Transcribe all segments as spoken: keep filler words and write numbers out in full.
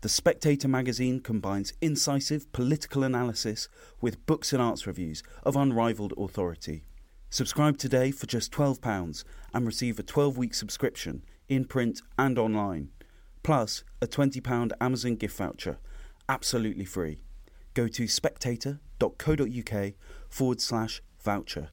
The Spectator magazine combines incisive political analysis with books and arts reviews of unrivalled authority. Subscribe today for just twelve pounds and receive a twelve-week subscription in print and online, plus a twenty pounds Amazon gift voucher, absolutely free. Go to spectator.co.uk forward slash voucher.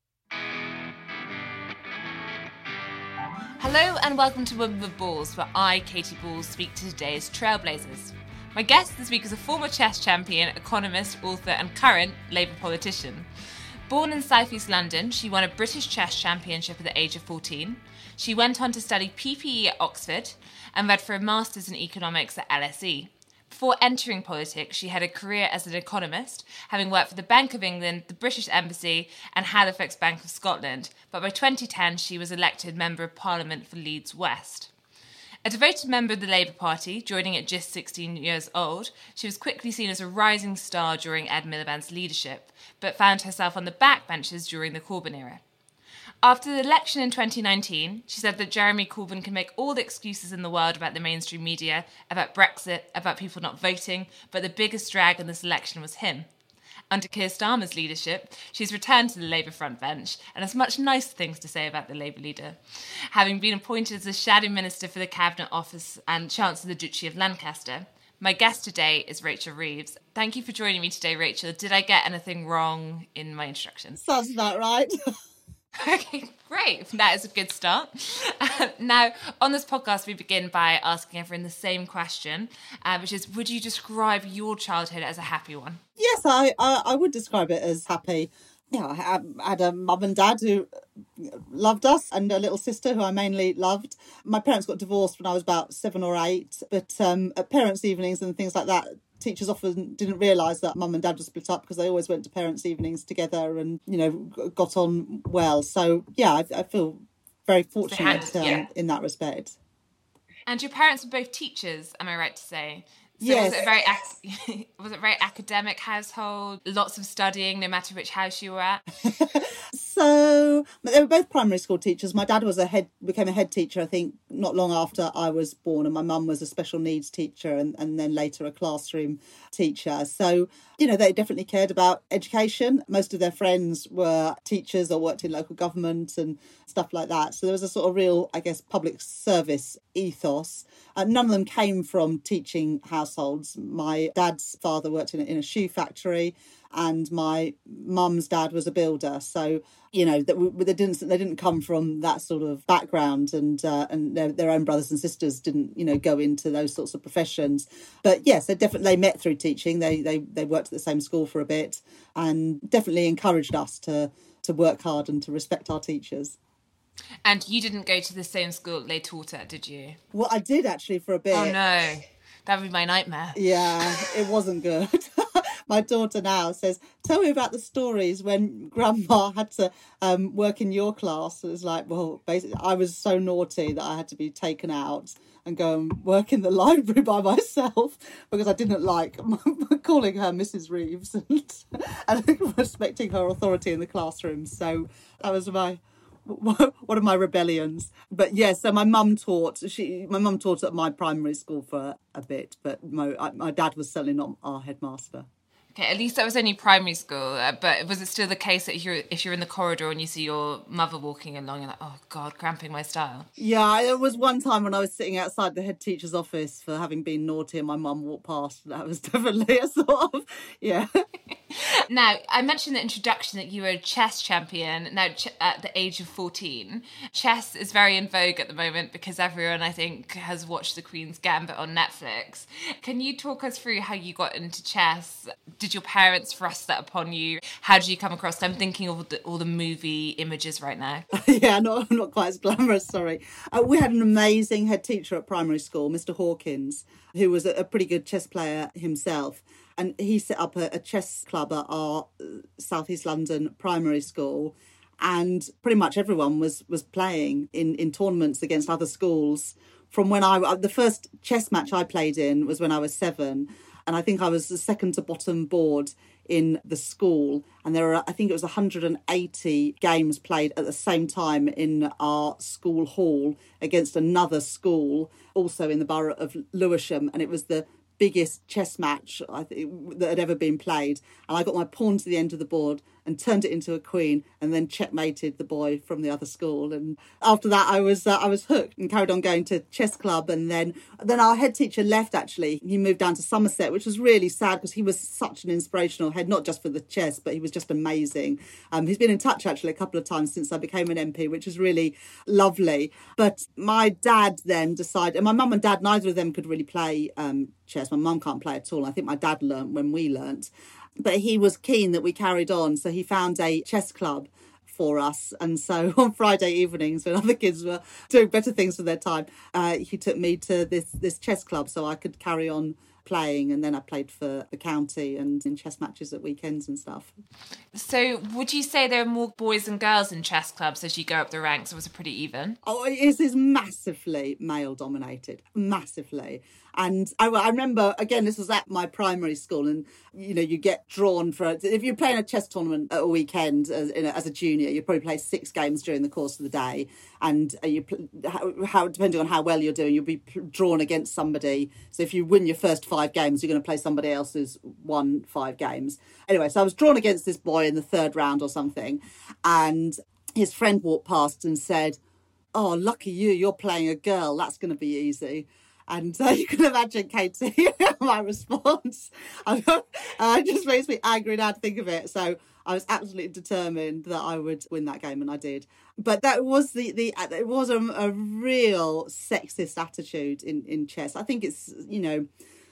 Hello and welcome to Women with Balls, where I, Katie Balls, speak to today's trailblazers. My guest this week is a former chess champion, economist, author and current Labour politician. Born in South East London, she won a British chess championship at the age of fourteen. She went on to study P P E at Oxford and read for a Masters in Economics at L S E. Before entering politics, she had a career as an economist, having worked for the Bank of England, the British Embassy and Halifax Bank of Scotland, but by twenty ten she was elected Member of Parliament for Leeds West. A devoted member of the Labour Party, joining at just sixteen years old, she was quickly seen as a rising star during Ed Miliband's leadership, but found herself on the backbenches during the Corbyn era. After the election in twenty nineteen, she said that Jeremy Corbyn can make all the excuses in the world about the mainstream media, about Brexit, about people not voting, but the biggest drag in this election was him. Under Keir Starmer's leadership, she's returned to the Labour front bench and has much nicer things to say about the Labour leader, having been appointed as the Shadow Minister for the Cabinet Office and Chancellor of the Duchy of Lancaster. My guest today is Rachel Reeves. Thank you for joining me today, Rachel. Did I get anything wrong in my introduction? Sounds about right. Okay, great. That is a good start. Uh, now, on this podcast, we begin by asking everyone the same question, uh, which is, would you describe your childhood as a happy one? Yes, I, I, I would describe it as happy. Yeah, I had, had a mum and dad who loved us and a little sister who I mainly loved. My parents got divorced when I was about seven or eight, but um, at parents' evenings and things like that, teachers often didn't realise that mum and dad were split up because they always went to parents' evenings together and, you know, got on well. So, yeah, I, I feel very fortunate had, um, yeah. in that respect. And your parents were both teachers, am I right to say? So yes. was it a very ac- was it a very academic household? Lots of studying, no matter which house you were at. So they were both primary school teachers. My dad was a head became a head teacher, I think, not long after I was born, and my mum was a special needs teacher, and, and then later a classroom teacher. So, you know, they definitely cared about education. Most of their friends were teachers or worked in local government and stuff like that. So there was a sort of real, I guess, public service ethos. Uh, none of them came from teaching households. My dad's father worked in a, in a shoe factory, and my mum's dad was a builder. So, you know, that they didn't they didn't come from that sort of background, and uh, and their, their own brothers and sisters didn't, you know, go into those sorts of professions. But yes, they definitely they met through teaching. They they they worked at the same school for a bit, and definitely encouraged us to to work hard and to respect our teachers. And you didn't go to the same school they taught at, did you? Well, I did actually for a bit. Oh no, that would be my nightmare. Yeah, it wasn't good. My daughter now says, tell me about the stories when grandma had to um, work in your class. It was like, well, basically, I was so naughty that I had to be taken out and go and work in the library by myself because I didn't like calling her Missus Reeves and, and respecting her authority in the classroom. So that was my... one of my rebellions. But yes, so my mum taught she my mum taught at my primary school for a bit, but my my dad was certainly not our headmaster. Okay, at least that was only primary school, uh, but was it still the case that if you're, if you're in the corridor and you see your mother walking along, you're like, oh God, cramping my style? Yeah, there was one time when I was sitting outside the head teacher's office for having been naughty and my mum walked past. That was definitely a sort of, yeah. Now, I mentioned in the introduction that you were a chess champion now ch- at the age of fourteen. Chess is very in vogue at the moment because everyone, I think, has watched The Queen's Gambit on Netflix. Can you talk us through how you got into chess? Did your parents thrust that upon you? How did you come across? I'm thinking of the, all the movie images right now. Yeah, not, not quite as glamorous, sorry. Uh, we had an amazing head teacher at primary school, Mister Hawkins, who was a, a pretty good chess player himself. And he set up a, a chess club at our South East London primary school. And pretty much everyone was was playing in, in tournaments against other schools. From when I, the first chess match I played in was when I was seven. And I think I was the second to bottom board in the school. And there were, I think it was one hundred eighty games played at the same time in our school hall against another school, also in the borough of Lewisham. And it was the biggest chess match I think, that had ever been played. And I got my pawn to the end of the board and turned it into a queen, and then checkmated the boy from the other school. And after that, I was uh, I was hooked and carried on going to chess club. And then then our head teacher left. Actually, he moved down to Somerset, which was really sad because he was such an inspirational head, not just for the chess, but he was just amazing. Um, he's been in touch actually a couple of times since I became an M P, which is really lovely. But my dad then decided, and my mum and dad, neither of them could really play um, chess. My mum can't play at all. I think my dad learnt when we learnt. But he was keen that we carried on, so he found a chess club for us. And so on Friday evenings, when other kids were doing better things with their time, uh, he took me to this this chess club so I could carry on playing. And then I played for the county and in chess matches at weekends and stuff. So would you say there are more boys and girls in chess clubs as you go up the ranks, or was it pretty even? Oh, it is massively male dominated, massively. And I, I remember, again, this was at my primary school, and, you know, you get drawn for, if you're playing a chess tournament at a weekend as, in a, as a junior, you probably play six games during the course of the day. And you, how, how depending on how well you're doing, you'll be drawn against somebody. So if you win your first five games, you're going to play somebody else who's won five games. Anyway, so I was drawn against this boy in the third round or something. And his friend walked past and said, "Oh, lucky you, you're playing a girl. That's going to be easy." And uh, you can imagine, Katie, my response. Uh, it just makes me angry now to think of it. So I was absolutely determined that I would win that game, and I did. But that was the, the it was a, a real sexist attitude in, in chess. I think it's, you know,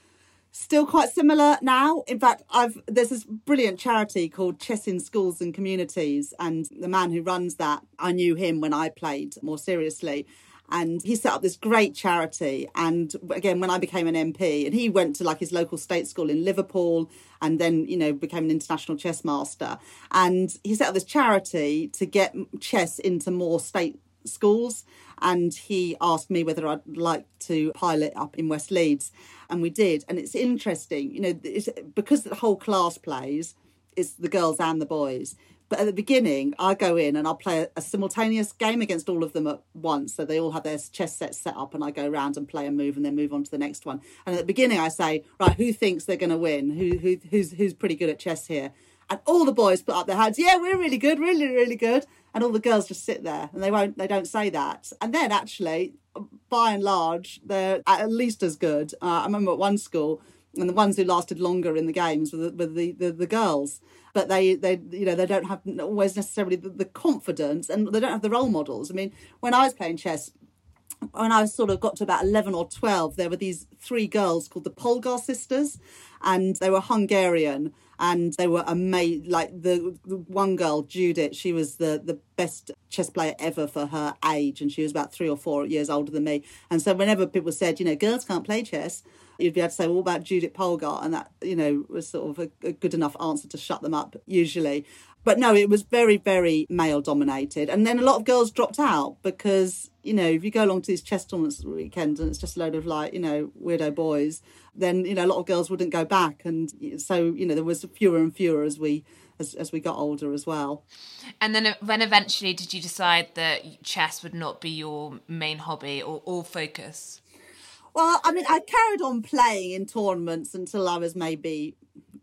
still quite similar now. In fact, I've there's this brilliant charity called Chess in Schools and Communities, and the man who runs that, I knew him when I played more seriously. And he set up this great charity. And again, when I became an M P, and he went to like his local state school in Liverpool and then, you know, became an international chess master. And he set up this charity to get chess into more state schools. And he asked me whether I'd like to pilot up in West Leeds. And we did. And it's interesting, you know, it's, because the whole class plays, it's the girls and the boys. But at the beginning, I go in and I'll play a, a simultaneous game against all of them at once. So they all have their chess sets set up, and I go around and play a move and then move on to the next one. And at the beginning, I say, right, who thinks they're going to win? Who, who who's who's pretty good at chess here? And all the boys put up their hands. Yeah, we're really good, really, really good. And all the girls just sit there and they won't, they don't say that. And then actually, by and large, they're at least as good. Uh, I remember at one school, and the ones who lasted longer in the games were the, were the, the, the girls. But they, they, you know, they don't have always necessarily the, the confidence, and they don't have the role models. I mean, when I was playing chess, when I sort of got to about eleven or twelve, there were these three girls called the Polgar sisters, and they were Hungarian, and they were amazing. Like the, the one girl, Judith, she was the, the best chess player ever for her age, and she was about three or four years older than me. And so whenever people said, you know, girls can't play chess, you'd be able to say, well, what about Judith Polgar? And that, you know, was sort of a, a good enough answer to shut them up, usually. But no, it was very, very male-dominated. And then a lot of girls dropped out because, you know, if you go along to these chess tournaments weekends and it's just a load of, like, you know, weirdo boys, then, you know, a lot of girls wouldn't go back. And so, you know, there was fewer and fewer as we as, as we got older as well. And then when eventually did you decide that chess would not be your main hobby or, or focus? Well, I mean, I carried on playing in tournaments until I was maybe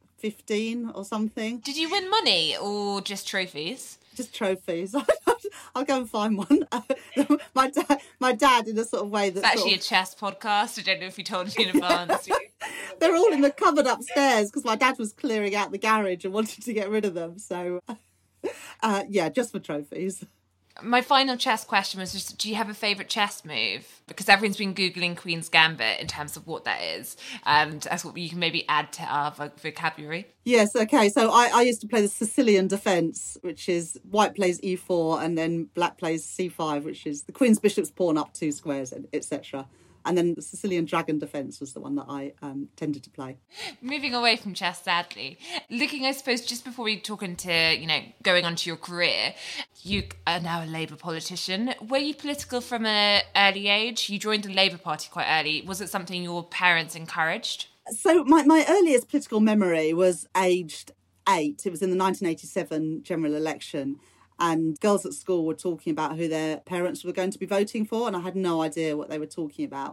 fifteen or something. Did you win money or just trophies? Just trophies. I'll go and find one. my dad, my dad, in a sort of way that it's actually sort of... a chess podcast. I don't know if you told me in advance. They're all in the cupboard upstairs because my dad was clearing out the garage and wanted to get rid of them. So, uh, yeah, just for trophies. My final chess question was just, do you have a favourite chess move? Because everyone's been Googling Queen's Gambit in terms of what that is. And I thought you can maybe add to our vocabulary. Yes, okay. So I, I used to play the Sicilian defence, which is white plays e four and then black plays c five, which is the Queen's bishop's pawn up two squares, et cetera. And then the Sicilian dragon defence was the one that I um, tended to play. Moving away from chess, sadly. Looking, I suppose, just before we talk into, you know, going on to your career, you are now a Labour politician. Were you political from an early age? You joined the Labour Party quite early. Was it something your parents encouraged? So my, my earliest political memory was aged eight. It was in the nineteen eighty-seven general election. And girls at school were talking about who their parents were going to be voting for, and I had no idea what they were talking about.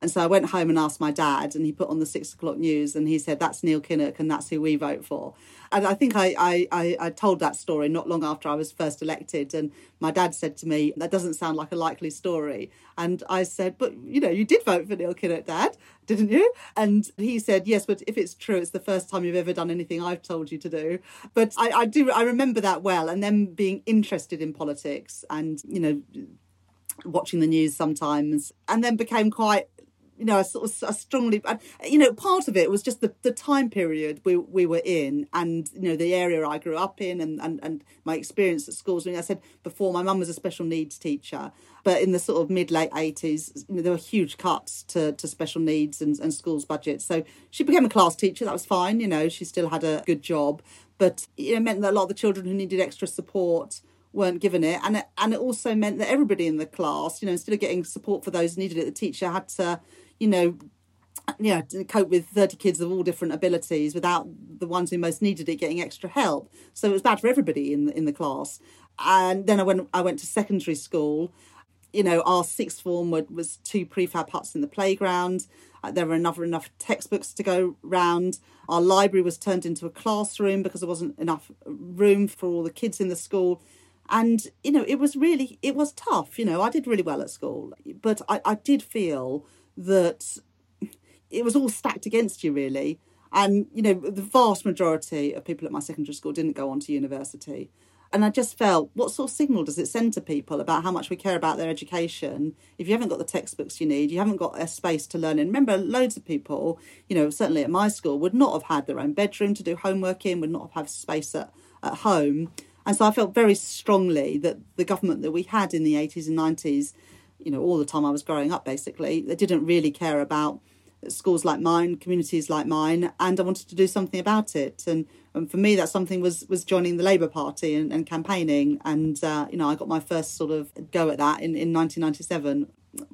And so I went home and asked my dad, and he put on the six o'clock news and he said, that's Neil Kinnock and that's who we vote for. And I think I, I, I, I told that story not long after I was first elected. And my dad said to me, that doesn't sound like a likely story. And I said, but, you know, you did vote for Neil Kinnock, Dad, didn't you? And he said, yes, but if it's true, it's the first time you've ever done anything I've told you to do. But I, I do, I remember that well. And then being interested in politics and, you know, watching the news sometimes, and then became quite, you know, I sort of I strongly, you know, part of it was just the, the time period we we were in, and, you know, the area I grew up in, and, and, and my experience at schools. I mean, I said before, my mum was a special needs teacher, but in the sort of mid late eighties, you know, there were huge cuts to, to special needs and, and schools budgets. So she became a class teacher. That was fine. You know, she still had a good job, but it meant that a lot of the children who needed extra support weren't given it, and it, and it also meant that everybody in the class, you know, instead of getting support for those who needed it, the teacher had to, you know, you know, to cope with thirty kids of all different abilities without the ones who most needed it getting extra help. So it was bad for everybody in the, in the class. And then I went I went to secondary school. You know, our sixth form was two prefab huts in the playground. There were enough enough textbooks to go round. Our library was turned into a classroom because there wasn't enough room for all the kids in the school. And, you know, it was really, it was tough. You know, I did really well at school, but I, I did feel that it was all stacked against you, really. And, you know, the vast majority of people at my secondary school didn't go on to university. And I just felt, what sort of signal does it send to people about how much we care about their education if you haven't got the textbooks you need, you haven't got a space to learn in? Remember, loads of people, you know, certainly at my school, would not have had their own bedroom to do homework in, would not have had space at, at home. And so I felt very strongly that the government that we had in the eighties and nineties, you know, all the time I was growing up, basically, they didn't really care about schools like mine, communities like mine, and I wanted to do something about it. And, and for me, that something was was joining the Labour Party and, and campaigning. And, uh, you know, I got my first sort of go at that in, in nineteen ninety-seven.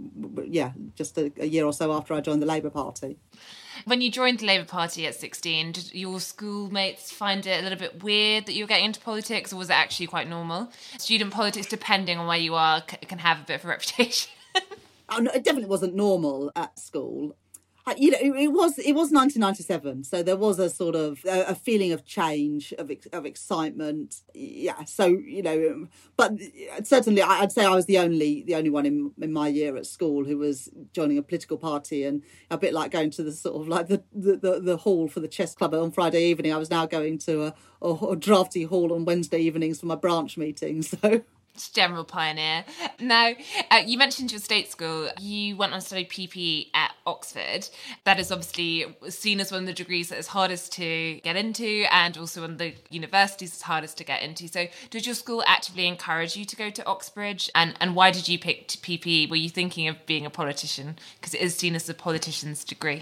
Yeah, just a, a year or so after I joined the Labour Party. When you joined the Labour Party at sixteen, did your schoolmates find it a little bit weird that you were getting into politics, or was it actually quite normal? Student politics, depending on where you are, can have a bit of a reputation. Oh, no, it definitely wasn't normal at school. You know, it was it was nineteen ninety-seven, so there was a sort of a, a feeling of change, of of excitement. Yeah, so, you know, but certainly I'd say I was the only the only one in in my year at school who was joining a political party, and a bit like going to the sort of like the the, the, the hall for the chess club on Friday evening. I was now going to a, a, a drafty hall on Wednesday evenings for my branch meetings. So. General pioneer. Now, uh, you mentioned your state school. You went on to study P P E at Oxford. That is obviously seen as one of the degrees that is hardest to get into, and also one of the universities that's hardest to get into. So did your school actively encourage you to go to Oxbridge? And, and why did you pick P P E? Were you thinking of being a politician? Because it is seen as a politician's degree.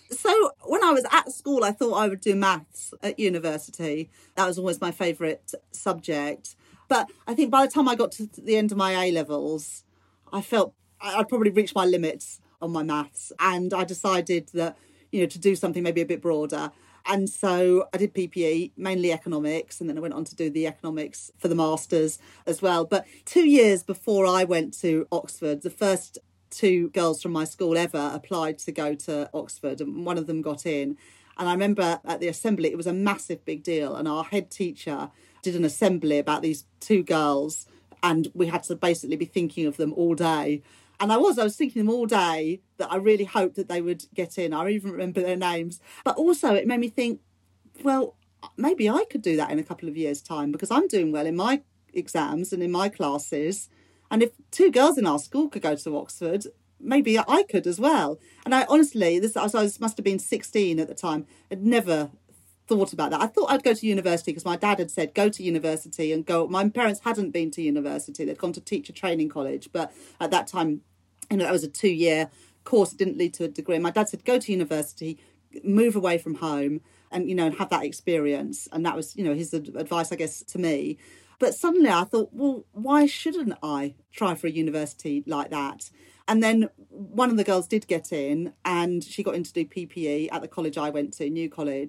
So when I was at school, I thought I would do maths at university. That was always my favourite subject. But I think by the time I got to the end of my A-levels, I felt I'd probably reached my limits on my maths. And I decided that, you know, to do something maybe a bit broader. And so I did P P E, mainly economics, and then I went on to do the economics for the masters as well. But two years before I went to Oxford, the first two girls from my school ever applied to go to Oxford, and one of them got in. And I remember at the assembly, it was a massive big deal. And our head teacher did an assembly about these two girls, and we had to basically be thinking of them all day. And I was, I was thinking of them all day, that I really hoped that they would get in. I even remember their names. But also it made me think, well, maybe I could do that in a couple of years' time, because I'm doing well in my exams and in my classes. And if two girls in our school could go to Oxford, maybe I could as well. And I honestly, this I was, must have been sixteen at the time, I'd never thought about that. I thought I'd go to university because my dad had said go to university and go. My parents hadn't been to university. They'd gone to teacher training college, but at that time, you know, that was a two-year course. It didn't lead to a degree. My dad said go to university, move away from home, and, you know, and have that experience. And that was, you know, his advice, I guess, to me. But suddenly I thought, well, why shouldn't I try for a university like that? And then one of the girls did get in, and she got in to do P P E at the college I went to, New College.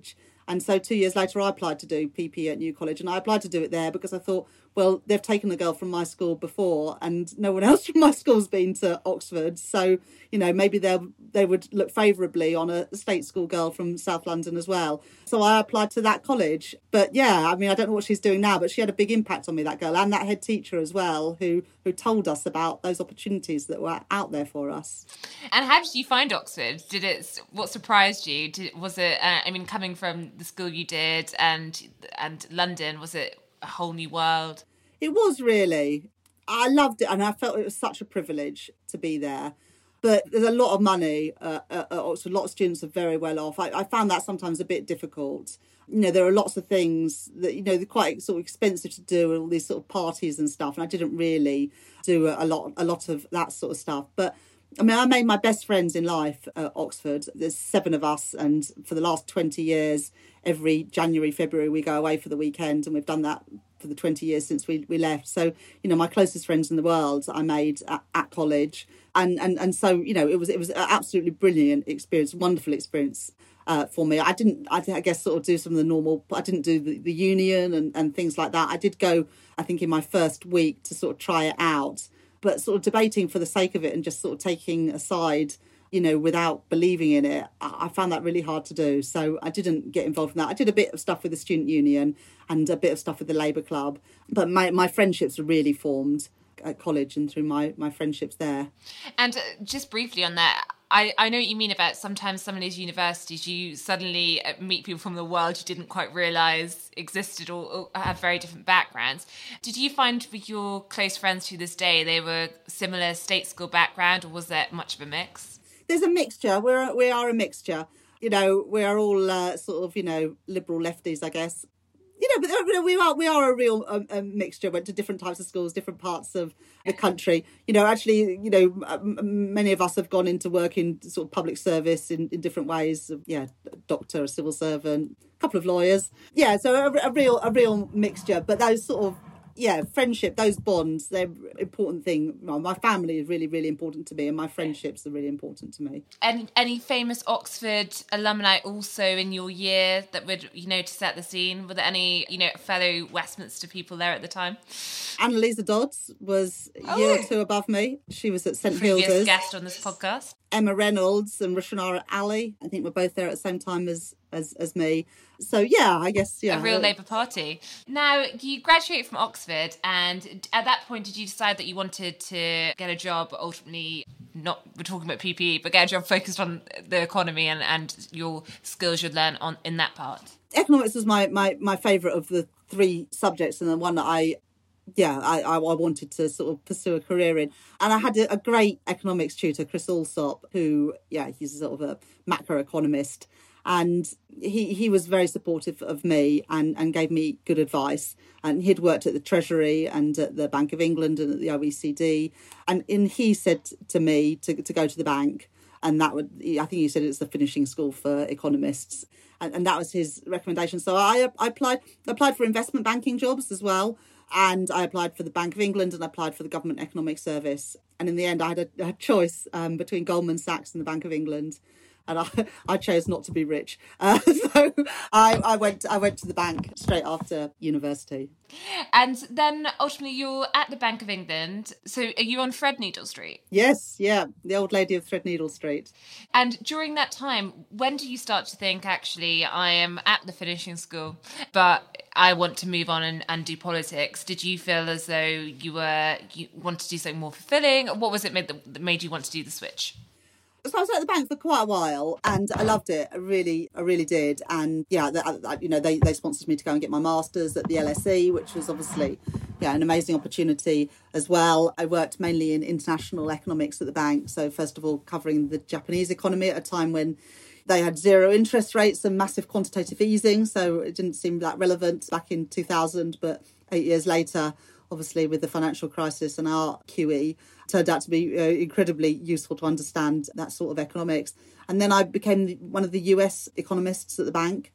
And so two years later, I applied to do P P E at New College, and I applied to do it there because I thought, well, they've taken a girl from my school before and no one else from my school's been to Oxford. So, you know, maybe they they would look favourably on a state school girl from South London as well. So I applied to that college. But yeah, I mean, I don't know what she's doing now, but she had a big impact on me, that girl, and that head teacher as well, who, who told us about those opportunities that were out there for us. And how did you find Oxford? Did it, what surprised you? Did, was it, uh, I mean, coming from the school you did and and London, was it a whole new world? It was really. I loved it, and I felt it was such a privilege to be there. But there's a lot of money uh, at Oxford. A lot of students are very well off. I, I found that sometimes a bit difficult. You know, there are lots of things that, you know, they're quite sort of expensive to do, all these sort of parties and stuff. And I didn't really do a lot, a lot of that sort of stuff. But I mean, I made my best friends in life at Oxford. There's seven of us, and for the last twenty years, every January, February, we go away for the weekend, and we've done that for the twenty years since we, we left. So, you know, my closest friends in the world I made at, at college. And, and and so, you know, it was it was an absolutely brilliant experience, wonderful experience uh, for me. I didn't, I, I guess, sort of do some of the normal, I didn't do the, the union and, and things like that. I did go, I think, in my first week to sort of try it out, but sort of debating for the sake of it and just sort of taking a side, you know, without believing in it, I found that really hard to do. So I didn't get involved in that. I did a bit of stuff with the student union and a bit of stuff with the Labour Club, but my, my friendships were really formed at college and through my, my friendships there. And uh, just briefly on that, I, I know what you mean about sometimes some of these universities, you suddenly meet people from the world you didn't quite realise existed or, or have very different backgrounds. Did you find with your close friends to this day, they were similar state school background, or was there much of a mix? There's a mixture. We're, we are a mixture. You know, we are all uh, sort of, you know, liberal lefties, I guess. You know, but we are we are a real um, um, mixture. Went to different types of schools, different parts of the country. You know, actually, you know, m- many of us have gone into work in sort of public service in, in different ways. Yeah, a doctor, a civil servant, a couple of lawyers. Yeah, so a, a real a real mixture. But those sort of yeah, friendship, those bonds, they're an important thing. Well, my family is really, really important to me, and my friendships are really important to me. And any famous Oxford alumni also in your year that would, you know, to set the scene? Were there any, you know, fellow Westminster people there at the time? Annalisa Dodds was a oh. year or two above me. She was at St Previous Hilda's. guest on this podcast. Emma Reynolds and Rushanara Ali, I think, were both there at the same time as as, as me. So, yeah, I guess, yeah. A real Labour Party. Now, you graduated from Oxford, and at that point, did you decide that you wanted to get a job, ultimately, not, we're talking about P P E, but get a job focused on the economy and, and your skills you'd learn on in that part? Economics was my, my, my favourite of the three subjects, and the one that I yeah, I, I wanted to sort of pursue a career in. And I had a, a great economics tutor, Chris Allsop, who, yeah, he's sort of a macroeconomist. And he, he was very supportive of me and, and gave me good advice. And he'd worked at the Treasury and at the Bank of England and at the O E C D. And in, he said to me to, to go to the bank. And that would, I think he said it's the finishing school for economists. And, and that was his recommendation. So I, I applied applied for investment banking jobs as well. And I applied for the Bank of England and I applied for the Government Economic Service. And in the end, I had a, a choice um, between Goldman Sachs and the Bank of England. And I, I chose not to be rich. Uh, so I, I went I went to the bank straight after university. And then ultimately you're at the Bank of England. So are you on Threadneedle Street? Yes, yeah, the old lady of Threadneedle Street. And during that time, when do you start to think, actually, I am at the finishing school, but I want to move on and, and do politics? Did you feel as though you were you wanted to do something more fulfilling? What was it made, that made you want to do the switch? So I was at the bank for quite a while and I loved it. I really, I really did. And yeah, the, you know, they, they sponsored me to go and get my master's at the L S E, which was obviously, yeah, an amazing opportunity as well. I worked mainly in international economics at the bank. So first of all, covering the Japanese economy at a time when they had zero interest rates and massive quantitative easing. So it didn't seem that relevant back in two thousand, but eight years later, obviously with the financial crisis and our Q E, turned out to be uh, incredibly useful to understand that sort of economics. And then I became the, one of the U S economists at the bank,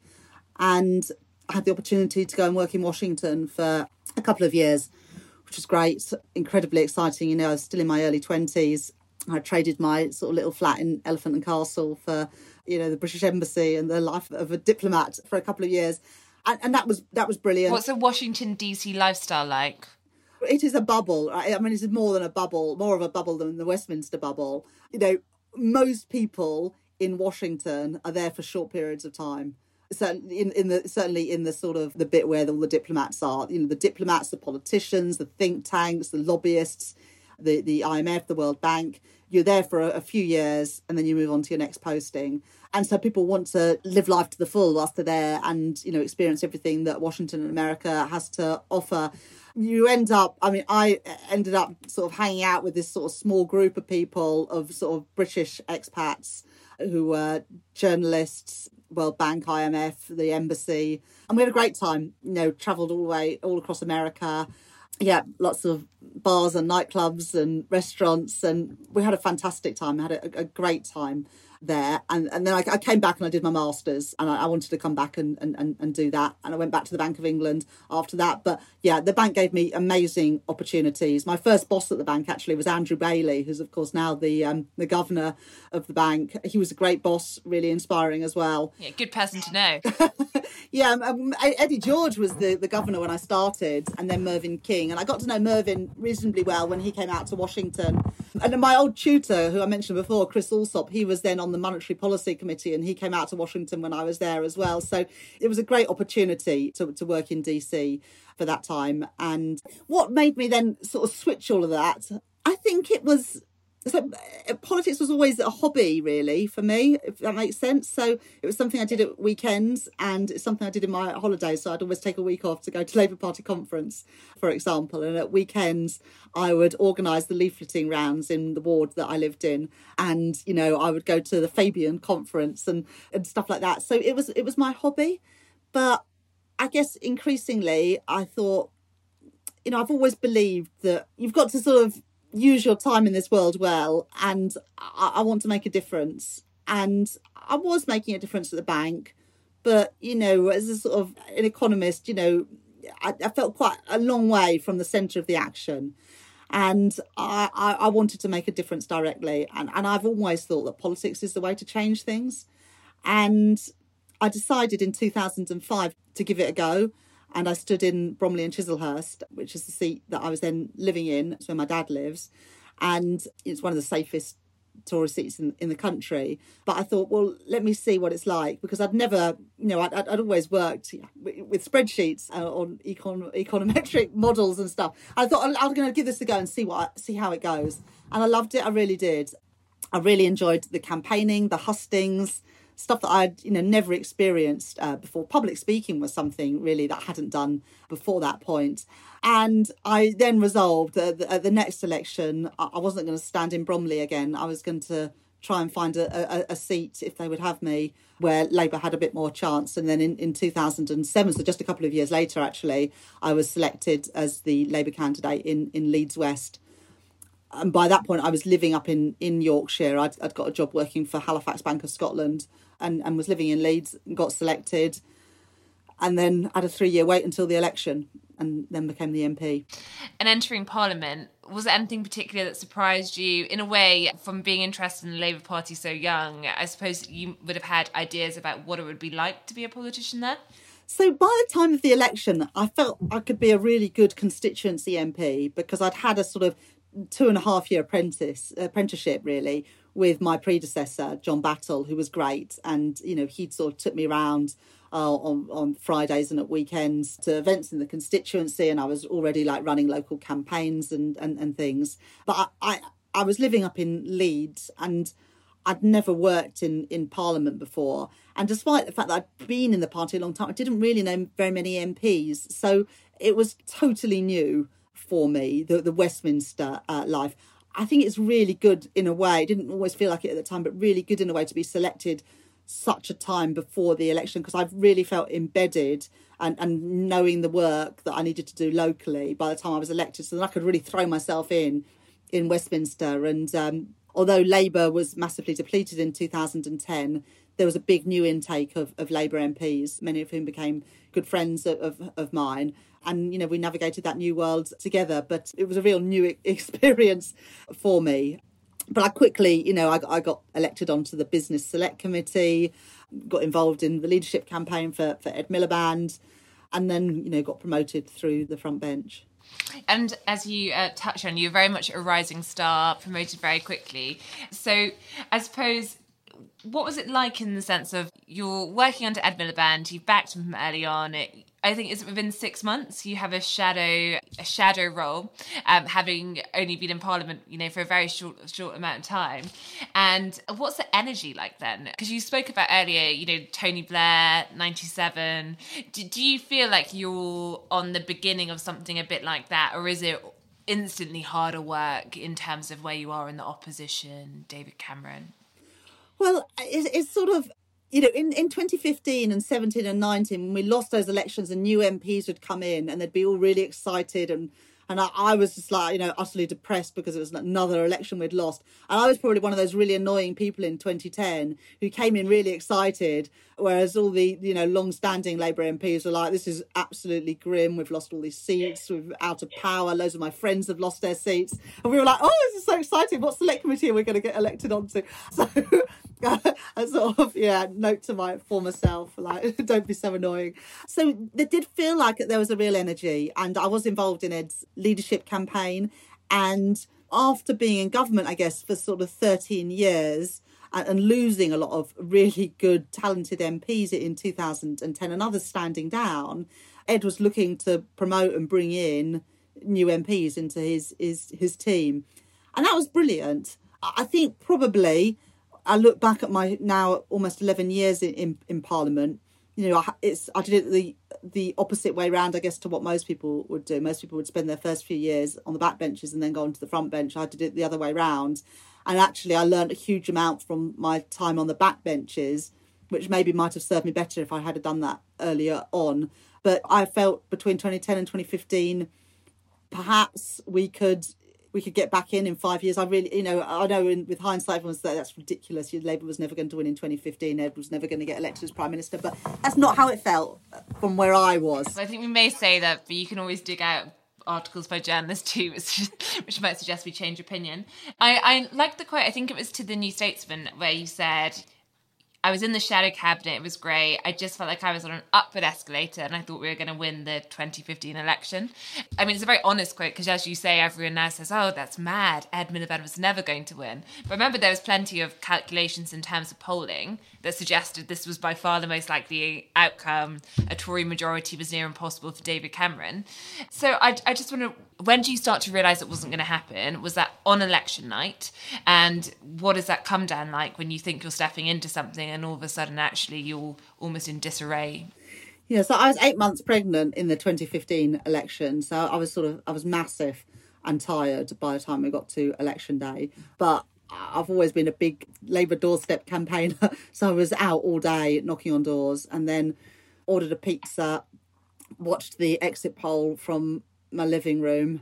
and I had the opportunity to go and work in Washington for a couple of years, which was great, incredibly exciting. You know, I was still in my early twenties. I traded my sort of little flat in Elephant and Castle for you know, the British Embassy and the life of a diplomat for a couple of years. And, and that was that was brilliant. What's the Washington D C lifestyle like? It is a bubble, right? I mean, it's more than a bubble, more of a bubble than the Westminster bubble. You know, most people in Washington are there for short periods of time. Certainly in, in the certainly in the sort of the bit where all the diplomats are, you know, the diplomats, the politicians, the think tanks, the lobbyists, the, the I M F, the World Bank. You're there for a, a few years and then you move on to your next posting. And so people want to live life to the full whilst they're there and, you know, experience everything that Washington and America has to offer. You end up, I mean, I ended up sort of hanging out with this sort of small group of people, of sort of British expats who were journalists, World Bank, I M F, the embassy. And we had a great time, you know, travelled all the way, all across America. Yeah, lots of bars and nightclubs and restaurants. And we had a fantastic time. I had a, a great time there. And, and then I, I came back and I did my Masters and I, I wanted to come back and, and, and do that. And I went back to the Bank of England after that. But yeah, the bank gave me amazing opportunities. My first boss at the bank actually was Andrew Bailey, who's of course now the um, the governor of the bank. He was a great boss, really inspiring as well. Yeah, good person to know. Yeah, um, Eddie George was the, the governor when I started, and then Mervyn King. And I got to know Mervyn reasonably well when he came out to Washington. And then my old tutor, who I mentioned before, Chris Alsop, he was then on the Monetary Policy Committee, and he came out to Washington when I was there as well. So it was a great opportunity to, to work in D C for that time. And what made me then sort of switch all of that, I think it was... So politics was always a hobby, really, for me, if that makes sense. So it was something I did at weekends and it's something I did in my holidays. So I'd always take a week off to go to Labour Party conference, for example. And at weekends, I would organise the leafleting rounds in the ward that I lived in. And, you know, I would go to the Fabian conference and, and stuff like that. So it was it was my hobby. But I guess increasingly, I thought, you know, I've always believed that you've got to sort of use your time in this world well, and I, I want to make a difference. And I was making a difference at the bank, but, you know, as a sort of an economist, you know, I, I felt quite a long way from the centre of the action. And I, I, I wanted to make a difference directly. And, and I've always thought that politics is the way to change things. And I decided in two thousand five to give it a go. And I stood in Bromley and Chislehurst, which is the seat that I was then living in. It's where my dad lives. And it's one of the safest Tory seats in, in the country. But I thought, well, let me see what it's like. Because I'd never, you know, I'd, I'd always worked with spreadsheets on econ, econometric models and stuff. I thought, I'm, I'm going to give this a go and see what see how it goes. And I loved it. I really did. I really enjoyed the campaigning, the hustings, stuff that I'd, you know, never experienced uh, before. Public speaking was something really that I hadn't done before that point. And I then resolved that at the next election, I wasn't going to stand in Bromley again. I was going to try and find a, a, a seat, if they would have me, where Labour had a bit more chance. And then in, in two thousand seven, so just a couple of years later, actually, I was selected as the Labour candidate in, in Leeds West. And by that point, I was living up in, in Yorkshire. I'd, I'd got a job working for Halifax Bank of Scotland and, and was living in Leeds and got selected. And then had a three-year wait until the election and then became the M P. And entering Parliament, was there anything particular that surprised you? In a way, from being interested in the Labour Party so young, I suppose you would have had ideas about what it would be like to be a politician there? So by the time of the election, I felt I could be a really good constituency M P because I'd had a sort of two and a half year apprentice apprenticeship really with my predecessor John Battle, who was great, and you know he'd sort of took me around uh, on on Fridays and at weekends to events in the constituency, and I was already like running local campaigns and and, and things. But I, I I was living up in Leeds and I'd never worked in in Parliament before, and despite the fact that I'd been in the party a long time, I didn't really know very many M Ps, so it was totally new for me, the, the Westminster uh, life. I think it's really good in a way. I didn't always feel like it at the time, but really good in a way to be selected such a time before the election, because I've really felt embedded and, and knowing the work that I needed to do locally by the time I was elected, so that I could really throw myself in in Westminster. And um, although Labour was massively depleted in two thousand ten, there was a big new intake of, of Labour M Ps, many of whom became good friends of, of, of mine. And, you know, we navigated that new world together. But it was a real new experience for me. But I quickly, you know, I, I got elected onto the Business Select Committee, got involved in the leadership campaign for, for Ed Miliband, and then, you know, got promoted through the front bench. And as you uh, touched on, you're very much a rising star, promoted very quickly. So I suppose, what was it like in the sense of you're working under Ed Miliband, you've backed him early on, it, I think it's within six months you have a shadow a shadow role, um, having only been in Parliament, you know, for a very short short amount of time. And what's the energy like then? Because you spoke about earlier, you know, Tony Blair, ninety-seven. Do, do you feel like you're on the beginning of something a bit like that, or is it instantly harder work in terms of where you are in the opposition, David Cameron? Well, it's, it's sort of, you know, in, in twenty fifteen and seventeen and nineteen, when we lost those elections and new M Ps would come in and they'd be all really excited. And, and I, I was just like, you know, utterly depressed because it was another election we'd lost. And I was probably one of those really annoying people in twenty ten who came in really excited, whereas all the, you know, long-standing Labour M Ps were like, this is absolutely grim. We've lost all these seats. We're out of power. Loads of my friends have lost their seats. And we were like, oh, this is so exciting. What select committee are we going to get elected onto? So... a sort of, yeah, note to my former self, like, don't be so annoying. So it did feel like there was a real energy, and I was involved in Ed's leadership campaign. And after being in government, I guess, for sort of thirteen years and, and losing a lot of really good, talented M Ps in two thousand ten and others standing down, Ed was looking to promote and bring in new M Ps into his his, his team. And that was brilliant. I think probably... I look back at my now almost eleven years in, in, in Parliament, you know, I, it's I did it the the opposite way round, I guess, to what most people would do. Most people would spend their first few years on the back benches and then go onto the front bench. I did it the other way round. And actually, I learned a huge amount from my time on the back benches, which maybe might have served me better if I had done that earlier on. But I felt between twenty ten and twenty fifteen, perhaps we could... we could get back in in five years. I really, you know, I know in, with hindsight, everyone said that's ridiculous. Labour was never going to win in twenty fifteen. Ed was never going to get elected as Prime Minister. But that's not how it felt from where I was. I think we may say that, but you can always dig out articles by journalists too, which, which might suggest we change opinion. I, I like the quote, I think it was to the New Statesman, where you said, I was in the shadow cabinet, it was great. I just felt like I was on an upward escalator and I thought we were going to win the twenty fifteen election. I mean, it's a very honest quote because, as you say, everyone now says, oh, that's mad. Ed Miliband was never going to win. But remember, there was plenty of calculations in terms of polling that suggested this was by far the most likely outcome. A Tory majority was near impossible for David Cameron. So I, I just wonder, when do you start to realise it wasn't going to happen? Was that on election night? And what does that come down like when you think you're stepping into something and all of a sudden actually you're almost in disarray? Yeah, so I was eight months pregnant in the twenty fifteen election. So I was sort of, I was massive and tired by the time we got to election day. But I've always been a big Labour doorstep campaigner. So I was out all day knocking on doors and then ordered a pizza, watched the exit poll from my living room,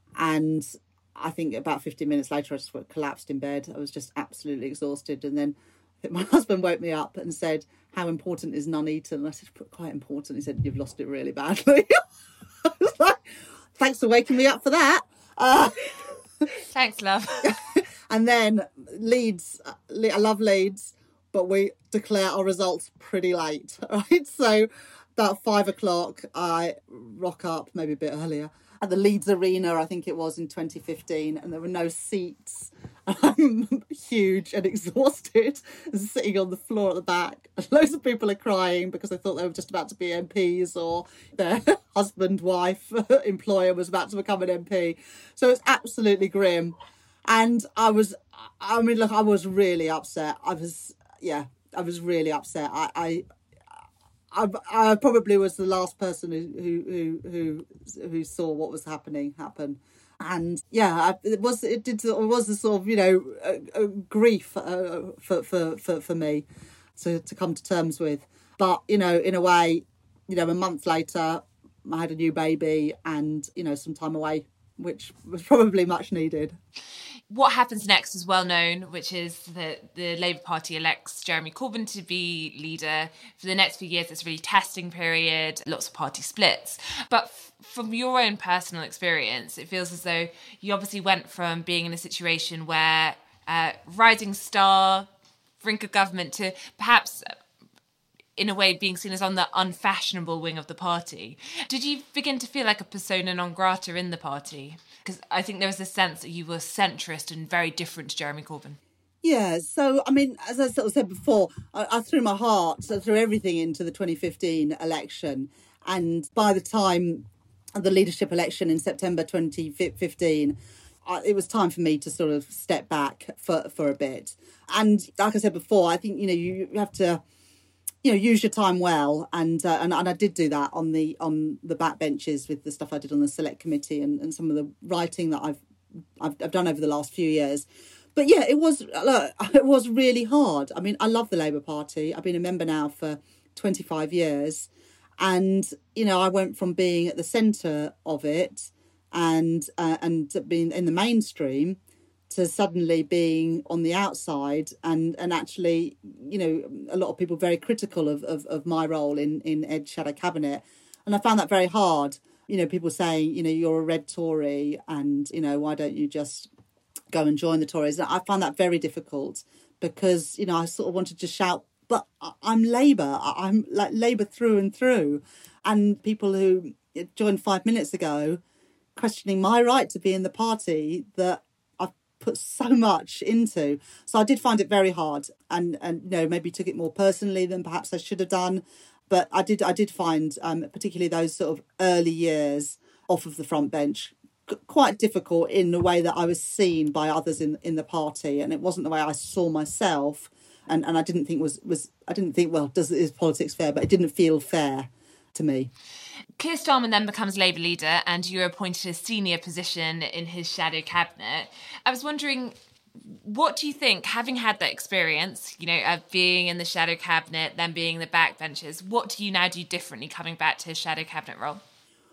and I think about fifteen minutes later I just collapsed in bed. I was just absolutely exhausted. And then my husband woke me up and said, how important is Nuneaton? And I said, quite important. He said, you've lost it really badly. I was like, thanks for waking me up for that. Uh, Thanks, love. And then Leeds, I love Leeds, but we declare our results pretty late, right? So about five o'clock, I rock up, maybe a bit earlier, at the Leeds Arena, I think it was, in twenty fifteen, and there were no seats. I'm huge and exhausted and sitting on the floor at the back. And loads of people are crying because they thought they were just about to be M Ps, or their husband, wife, employer was about to become an M P. So it's absolutely grim. And I was, I mean, look, I was really upset. I was, yeah, I was really upset. I, I, I, I probably was the last person who, who, who, who saw what was happening happen. And yeah, it was, it did, it was a sort of, you know, a, a grief uh, for, for, for, for me to, to come to terms with. But, you know, in a way, you know, a month later, I had a new baby and, you know, some time away, which was probably much needed. What happens next is well known, which is that the Labour Party elects Jeremy Corbyn to be leader. For the next few years, it's a really testing period, lots of party splits. But f- from your own personal experience, it feels as though you obviously went from being in a situation where uh, rising star, brink of government, to perhaps, in a way, being seen as on the unfashionable wing of the party. Did you begin to feel like a persona non grata in the party? Because I think there was a sense that you were centrist and very different to Jeremy Corbyn. Yeah, so, I mean, as I sort of said before, I, I threw my heart, I threw everything into the twenty fifteen election. And by the time of the leadership election in September twenty fifteen, I, it was time for me to sort of step back for, for a bit. And like I said before, I think, you know, you have to, you know, use your time well. And uh, and, and I did do that on the on the backbenches with the stuff I did on the select committee and, and some of the writing that I've, I've I've done over the last few years. But yeah, it was look, it was really hard. I mean, I love the Labour Party. I've been a member now for twenty-five years. And, you know, I went from being at the centre of it and uh, and being in the mainstream to suddenly being on the outside and, and actually, you know, a lot of people very critical of, of, of my role in, in Ed's shadow cabinet. And I found that very hard. You know, people saying, you know, you're a red Tory and, you know, why don't you just go and join the Tories? And I found that very difficult because, you know, I sort of wanted to shout, but I'm Labour. I'm like Labour through and through. And people who joined five minutes ago questioning my right to be in the party that I've put so much into. So I did find it very hard and, and you know, maybe took it more personally than perhaps I should have done. But I did I did find, um, particularly those sort of early years off of the front bench, quite difficult in the way that I was seen by others in in the party, and it wasn't the way I saw myself, and, and I didn't think was was I didn't think well does is politics fair, but it didn't feel fair to me. Keir Starmer then becomes Labour leader, and you're appointed a senior position in his shadow cabinet. I was wondering, what do you think, having had that experience, you know, of being in the shadow cabinet, then being in the backbenches, what do you now do differently coming back to his shadow cabinet role?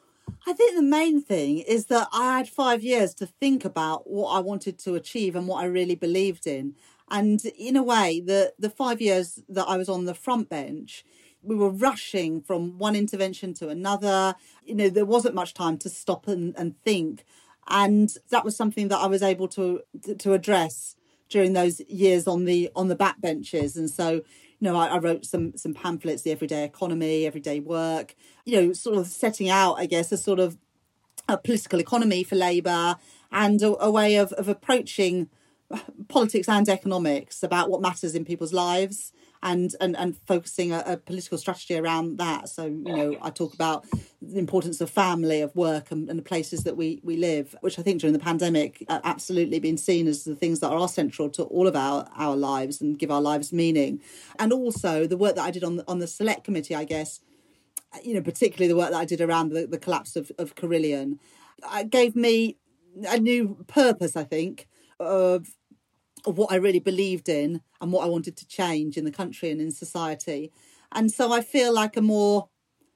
I think the main thing is that I had five years to think about what I wanted to achieve and what I really believed in. And in a way, the, the five years that I was on the front bench, we were rushing from one intervention to another. You know, there wasn't much time to stop and, and think. And that was something that I was able to to address during those years on the on the backbenches. And so, you know, I, I wrote some some pamphlets, the Everyday Economy, Everyday Work, you know, sort of setting out, I guess, a sort of a political economy for Labour and a, a way of, of approaching politics and economics about what matters in people's lives and and, and focusing a, a political strategy around that. So, you know, I talk about the importance of family, of work and, and the places that we, we live, which I think during the pandemic uh, absolutely been seen as the things that are central to all of our, our lives and give our lives meaning. And also the work that I did on the, on the select committee, I guess, you know, particularly the work that I did around the, the collapse of, of Carillion, uh, gave me a new purpose, I think, of of what I really believed in and what I wanted to change in the country and in society. And so I feel like a more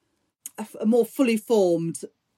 a more fully formed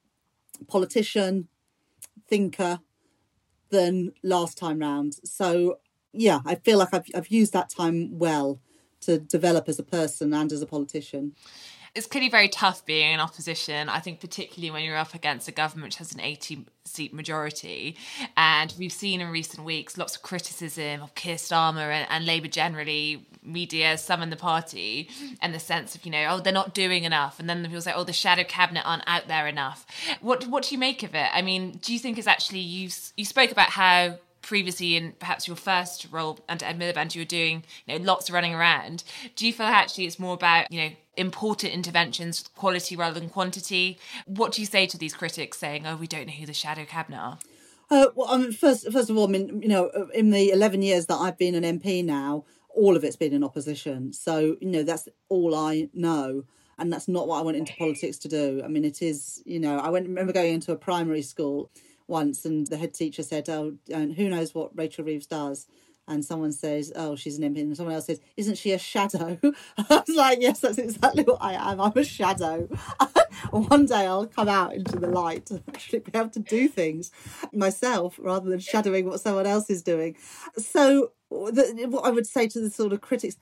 politician, thinker than last time round. So, yeah, I feel like I've, I've used that time well to develop as a person and as a politician. It's clearly very tough being in opposition, I think, particularly when you're up against a government which has an eighty-seat majority. And we've seen in recent weeks lots of criticism of Keir Starmer and, and Labour generally, media, some in the party, and the sense of, you know, oh, they're not doing enough. And then the people say, oh, the shadow cabinet aren't out there enough. What what do you make of it? I mean, do you think it's actually, you, you spoke about how previously in perhaps your first role under Ed Miliband, you were doing, you know, lots of running around. Do you feel actually it's more about, you know, important interventions, quality rather than quantity? What do you say to these critics saying, oh, we don't know who the shadow cabinet are? Uh, well, I mean, first, first of all, I mean, you know, in the eleven years that I've been an M P now, all of it's been in opposition. So, you know, that's all I know. And that's not what I went into politics to do. I mean, it is, you know, I went, remember going into a primary school once and the head teacher said, oh, and who knows what Rachel Reeves does? And someone says, oh, she's an M P. And someone else says, isn't she a shadow? I was like, yes, that's exactly what I am. I'm a shadow. One day I'll come out into the light and actually be able to do things myself rather than shadowing what someone else is doing. So the, what I would say to the sort of critics,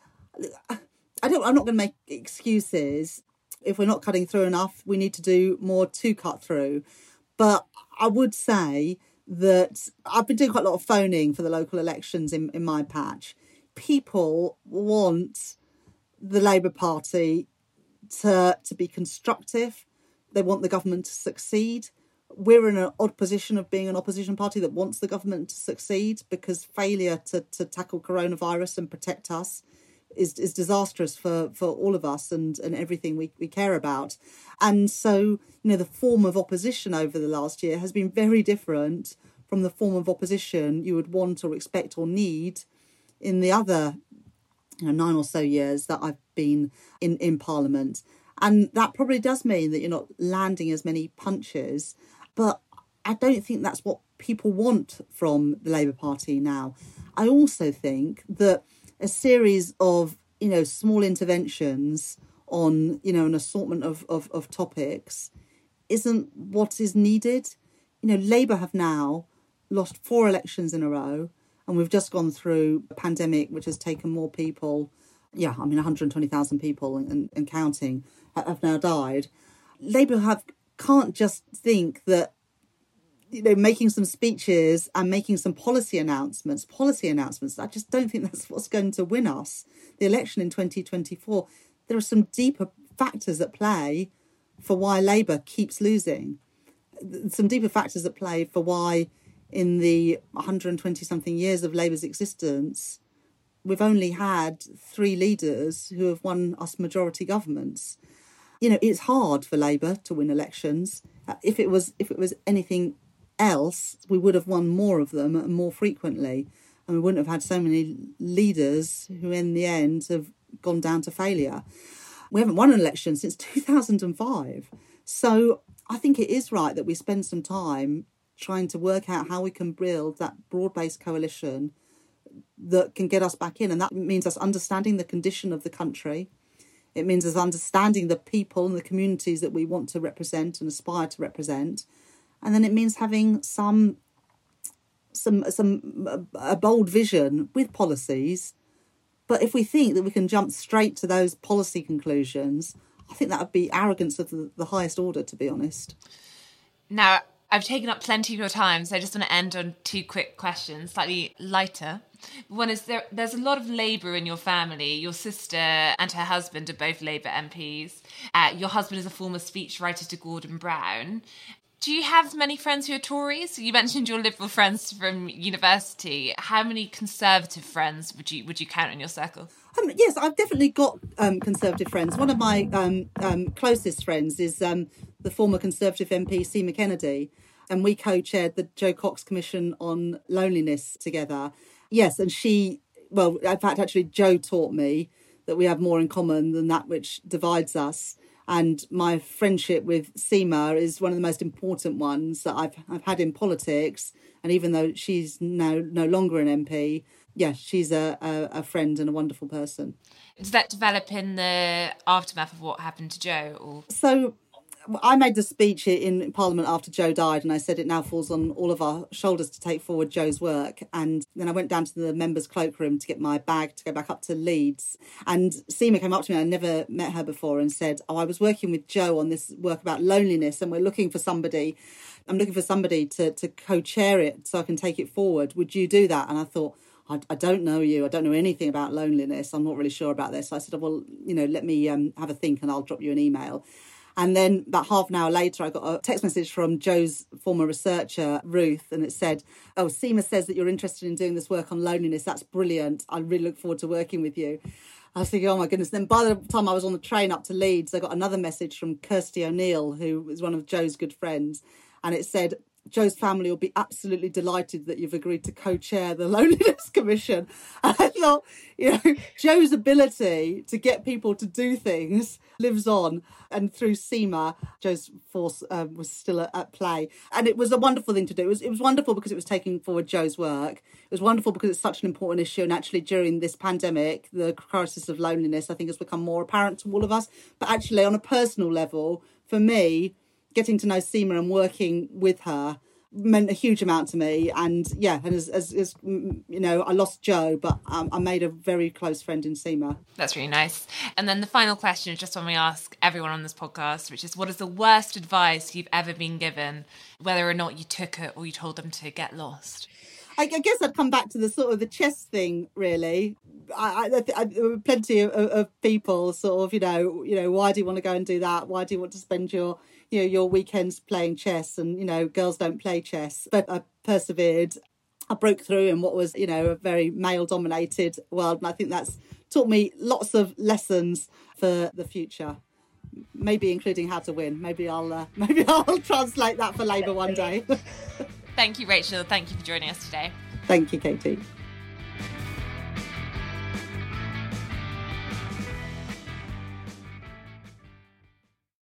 I don't, I'm not going to make excuses. If we're not cutting through enough, we need to do more to cut through. But I would say that I've been doing quite a lot of phoning for the local elections in, in my patch. People want the Labour Party to, to be constructive. They want the government to succeed. We're in an odd position of being an opposition party that wants the government to succeed, because failure to, to tackle coronavirus and protect us is, is disastrous for, for all of us and, and everything we, we care about. And so, you know, the form of opposition over the last year has been very different from the form of opposition you would want or expect or need in the other, you know, nine or so years that I've been in, in Parliament. And that probably does mean that you're not landing as many punches. But I don't think that's what people want from the Labour Party now. I also think that a series of, you know, small interventions on, you know, an assortment of, of, of topics isn't what is needed. You know, Labour have now lost four elections in a row, and we've just gone through a pandemic which has taken more people. Yeah, I mean, one hundred twenty thousand people and, and counting have now died. Labour have can't just think that, you know, making some speeches and making some policy announcements, policy announcements, I just don't think that's what's going to win us the election in twenty twenty-four. There are some deeper factors at play for why Labour keeps losing. Some deeper factors at play for why in the one hundred twenty something years of Labour's existence, we've only had three leaders who have won us majority governments. You know, it's hard for Labour to win elections. If it was, if it was anything else, we would have won more of them and more frequently, and we wouldn't have had so many leaders who in the end have gone down to failure. We haven't won an election since two thousand five. So I think it is right that we spend some time trying to work out how we can build that broad-based coalition that can get us back in. And that means us understanding the condition of the country. It means us understanding the people and the communities that we want to represent and aspire to represent. And then it means having some, some, some a bold vision with policies. But if we think that we can jump straight to those policy conclusions, I think that would be arrogance of the, the highest order, to be honest. Now, I've taken up plenty of your time, so I just want to end on two quick questions, slightly lighter. One is, there. there's a lot of Labour in your family. Your sister and her husband are both Labour M Ps. Uh, your husband is a former speechwriter to Gordon Brown. Do you have many friends who are Tories? You mentioned your Liberal friends from university. How many Conservative friends would you would you count in your circle? Um, yes, I've definitely got um, Conservative friends. One of my um, um, closest friends is um, the former Conservative M P, Seema Kennedy, and we co-chaired the Jo Cox Commission on Loneliness together. Yes, and she, well, in fact, actually, Jo taught me that we have more in common than that which divides us. And my friendship with Seema is one of the most important ones that I've I've had in politics. And even though she's now no longer an M P, yeah, she's a, a, a friend and a wonderful person. Does that develop in the aftermath of what happened to Jo? Or? So I made the speech in Parliament after Jo died, and I said it now falls on all of our shoulders to take forward Jo's work. And then I went down to the members' cloakroom to get my bag to go back up to Leeds. And Seema came up to me, I never met her before, and said, oh, I was working with Jo on this work about loneliness, and we're looking for somebody, I'm looking for somebody to, to co-chair it so I can take it forward. Would you do that? And I thought, I, I don't know you. I don't know anything about loneliness. I'm not really sure about this. So I said, well, you know, let me um, have a think and I'll drop you an email. And then about half an hour later, I got a text message from Jo's former researcher, Ruth, and it said, oh, Seema says that you're interested in doing this work on loneliness. That's brilliant. I really look forward to working with you. I was thinking, oh, my goodness. Then by the time I was on the train up to Leeds, I got another message from Kirsty O'Neill, who is one of Jo's good friends. And it said, Jo's family will be absolutely delighted that you've agreed to co-chair the Loneliness Commission. And I thought, you know, Jo's ability to get people to do things lives on. And through Seema, Jo's force um, was still at, at play. And it was a wonderful thing to do. It was, it was wonderful because it was taking forward Jo's work. It was wonderful because it's such an important issue. And actually, during this pandemic, the crisis of loneliness, I think, has become more apparent to all of us. But actually, on a personal level, for me, getting to know Seema and working with her meant a huge amount to me. And yeah, and as, as, as you know, I lost Joe, but um, I made a very close friend in Seema. That's really nice. And then the final question is just one we ask everyone on this podcast, which is, what is the worst advice you've ever been given, whether or not you took it or you told them to get lost? I, I guess I'd come back to the sort of the chess thing, really. I, I, I, there were plenty of, of people sort of, you know, you know, why do you want to go and do that? Why do you want to spend your, you know, your weekends playing chess? And, you know, girls don't play chess. But I persevered. I broke through in what was, you know, a very male-dominated world. And I think that's taught me lots of lessons for the future, maybe including how to win. Maybe I'll, uh, maybe I'll translate that for Labour one day. Thank you, Rachel. Thank you for joining us today. Thank you, Katie.